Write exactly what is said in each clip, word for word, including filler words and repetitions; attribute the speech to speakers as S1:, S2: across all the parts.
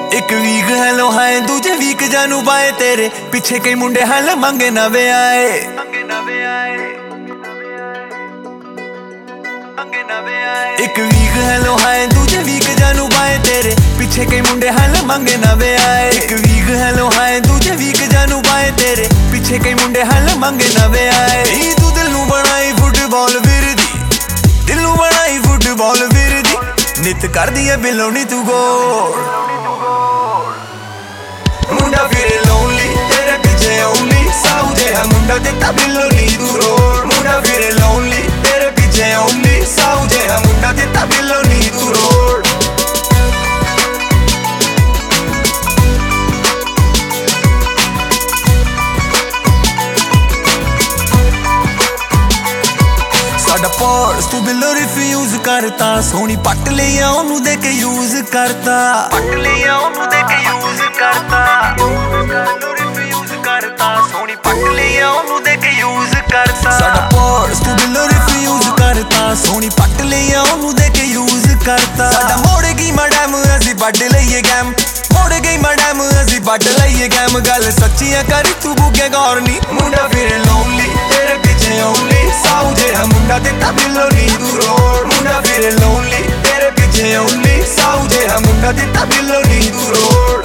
S1: एक week hello hi दूजे week जानू बाए तेरे पीछे कई मुंडे हल मंगे नवे आए एक वीक हेलो हाय दूजे वीक जानू बाए तेरे पीछे कई मुंडे हल मंगे नवे आए एक वीक हेलो हाय दूजे वीक जानू बाए तेरे पीछे कई मुंडे हल मंगे नवे आए ई तू दिल नू बनाई फुटबॉल विरदी दिल नू बनाई फुटबॉल विरदी नित कर दी है बिलोनी तू गोल मुंडा फिरे लोनली तेरे पीछे ओनली साऊ जेहा मुंडा देता बिलोनी तू रोड मुंडा फिरे लोनली तेरे पीछे ओनली साऊ जेहा मुंडा देता बिलोनी तू रोड साडा पर्स तू बिलो रिफ्यूज करता सोनी पट लिया ओनू दे के यूज करता पट लिया ओनू दे के यूज करता रिफ्यूज करता सोनी पट लिया ओनू दे के यूज करता साडा पर्स तू बिलो रिफ्यूज करता सोनी पट लिया ओनू दे के यूज करता साडा मोड़ गई मैडम असी बड लईए गैम मोड़ गई मैडम असी बड लईए गैम गल सच्चियां करी तू बुगे गौर नी मुंडा फिर लोनली तेरे पीछे ओनली साऊ जेहा मुंडा देता बिलोनी तू रोड मुंडा फिर लोनली तेरे पीछे ओनली साऊ जेहा मुंडा देता बिलोनी तू रोड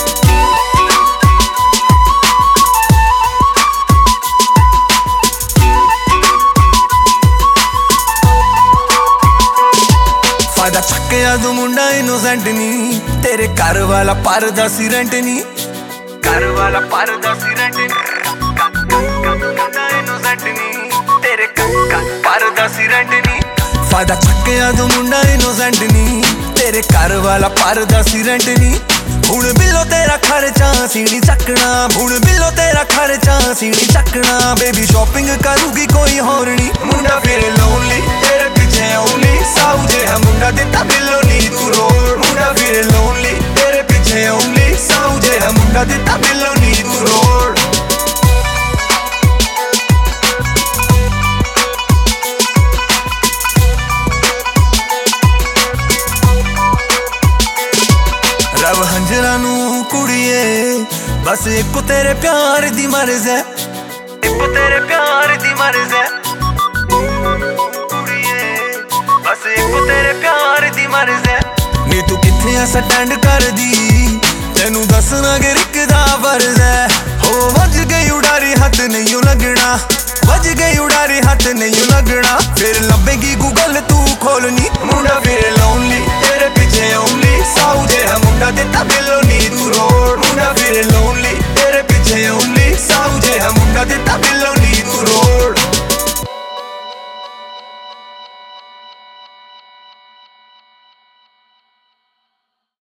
S1: फायदा चक्किया तू मुंडा इनोसेंट नी तेरे घर वाला परदा सी रेंट नी घर वाला परदा सी रेंट नी मुंडा इनोसेंट नी तेरे परदा सी रेंट नी फायदा चक्किया तू मुंडा इनोसेंट नी तेरे घर वाला परदा सी रेंट नी हुण बिलो तेरा खर्चा सीनी चकना हुण बिलो तेरा खर्चा सीनी चकना बेबी शॉपिंग करूगी कोई होर नी मुंडा फिर लोनली तेरे पीछे ओनली साऊ जेहा मुंडा देता बिलोनी तू रोड मुंडा फिर लोनली तेरे पीछे ओनली साऊ जेहा मुंडा देता बिलोनी तू रोड रब हंजरा नू कुड़िए बस एको तेरे प्यार दी मर्ज है एको तेरे प्यार दी मर्ज है कुड़िए बस एको तेरे प्यार दी मर्ज है नी तू किथे आ स्टैंड कर दी तेनू दसना गिरक दा फर्ज है हो वज गई उड़ारी हथ नहीं लगना वज गई उड़ारी हथ नहीं लगना फिर लभेगी गूगल तू खोलनी मुंडा फिर लोनली तेरे पीछे ओनली